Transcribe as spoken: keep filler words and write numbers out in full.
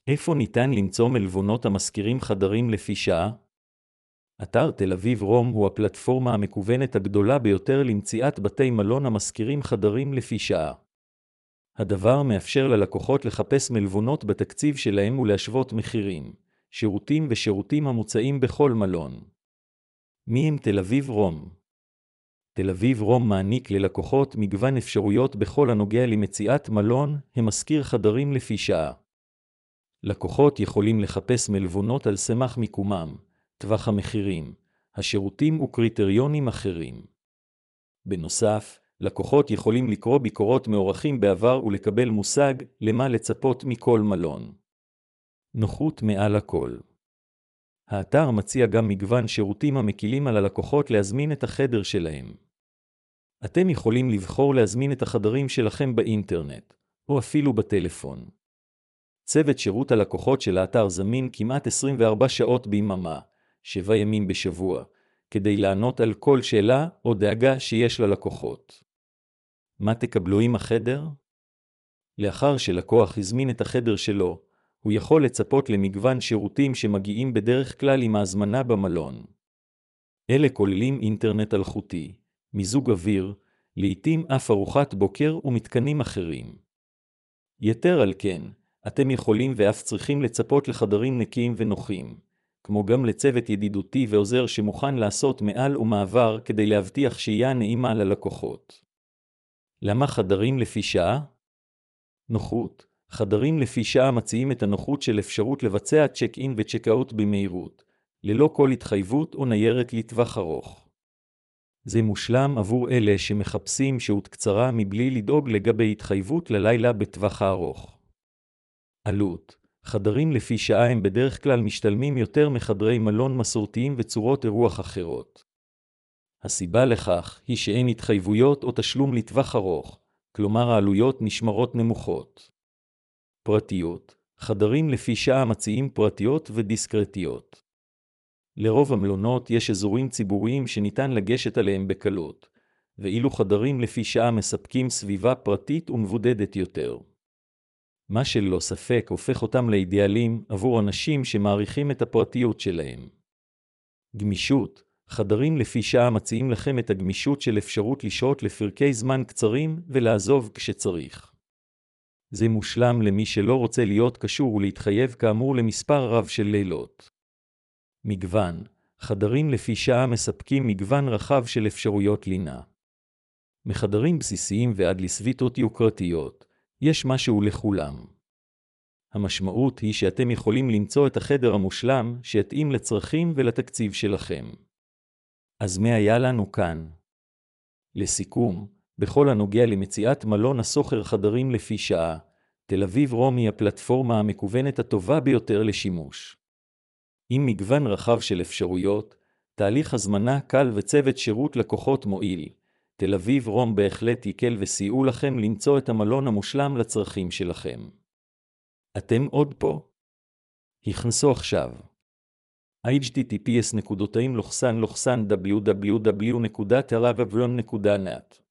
איפה ניתן למצוא מלונות המשכירים חדרים לפי שעה? אתר תל אביב רום הוא הפלטפורמה המקוונת הגדולה ביותר למציאת בתי מלון המשכירים חדרים לפי שעה. הדבר מאפשר ללקוחות לחפש מלונות בתקציב שלהם ולהשוות מחירים, שירותים ושירותים המוצעים בכל מלון. מי הם תל אביב רום? תל אביב רום מעניק ללקוחות מגוון אפשרויות בכל הנוגע למציאת מלון המשכיר חדרים לפי שעה. לקוחות יכולים לחפש מלונות על סמך מיקומם, טווח המחירים, השירותים וקריטריונים אחרים. בנוסף, לקוחות יכולים לקרוא ביקורות מאורחים בעבר ולקבל מושג למה לצפות מכל מלון. נוחות מעל הכל. האתר מציע גם מגוון שירותים המקילים על הלקוחות להזמין את החדר שלהם. אתם יכולים לבחור להזמין את החדרים שלכם באינטרנט, או אפילו בטלפון. צוות שירות הלקוחות של האתר זמין כמעט עשרים וארבע שעות ביממה, שבעה ימים בשבוע, כדי לענות על כל שאלה או דאגה שיש ללקוחות. מה תקבלו עם החדר? לאחר שלקוח הזמין את החדר שלו, הוא יכול לצפות למגוון שירותים שמגיעים בדרך כלל עם ההזמנה במלון. אלה כוללים אינטרנט אלחוטי, מיזוג אוויר, לעתים אף ארוחת בוקר ומתקנים אחרים. יתר על כן, אתם יכולים ואף צריכים לצפות לחדרים נקיים ונוחים, כמו גם לצוות ידידותי ועוזר שמוכן לעשות מעל ומעבר כדי להבטיח שהייה נעימה ללקוחות. למה חדרים לפי שעה? נוחות. חדרים לפי שעה מציעים את הנוחות של אפשרות לבצע צ'ק אין וצ'ק אאוט במהירות, ללא כל התחייבות או ניירת לטווח ארוך. זה מושלם עבור אלה שמחפשים שהות קצרה מבלי לדאוג לגבי התחייבות ללילה בטווח הארוך. עלות. חדרים לפי שעה הם בדרך כלל משתלמים יותר מחדרי מלון מסורתיים וצורות אירוח אחרות. הסיבה לכך היא שאין התחייבויות או תשלום לטווח ארוך, כלומר העלויות נשמרות נמוכות. פרטיות. חדרים לפי שעה מציעים פרטיות ודיסקרטיות. לרוב המלונות יש אזורים ציבוריים שניתן לגשת עליהם בקלות, ואילו חדרים לפי שעה מספקים סביבה פרטית ומבודדת יותר. מה שלא ספק הופך אותם לאידיאלים עבור אנשים שמעריכים את הפרטיות שלהם. גמישות. חדרים לפי שעה מציעים לכם את הגמישות של אפשרות לשהות לפרקי זמן קצרים ולעזוב כשצריך. זה מושלם למי שלא רוצה להיות קשור ולהתחייב כאמור למספר רב של לילות. מגוון. חדרים לפי שעה מספקים מגוון רחב של אפשרויות לינה. מחדרים בסיסיים ועד לסוויטות יוקרתיות, יש משהו לכולם. המשמעות היא שאתם יכולים למצוא את החדר המושלם שיתאים לצרכים ולתקציב שלכם. אז מה היה לנו כאן? לסיכום, בכל הנוגע למציאת מלון הסוחר חדרים לפי שעה, תל אביב רום היא הפלטפורמה המקוונת הטובה ביותר לשימוש. עם מגוון רחב של אפשרויות, תהליך הזמנה קל וצוות שירות לקוחות מועיל, תל אביב רום בהחלט יקל וסייעו לכם למצוא את המלון המושלם לצרכים שלכם. אתם עוד פה? הכנסו עכשיו. אייץ' טי טי פי אס דבליו דבליו דבליו נקודה תל אביב רום נקודה נט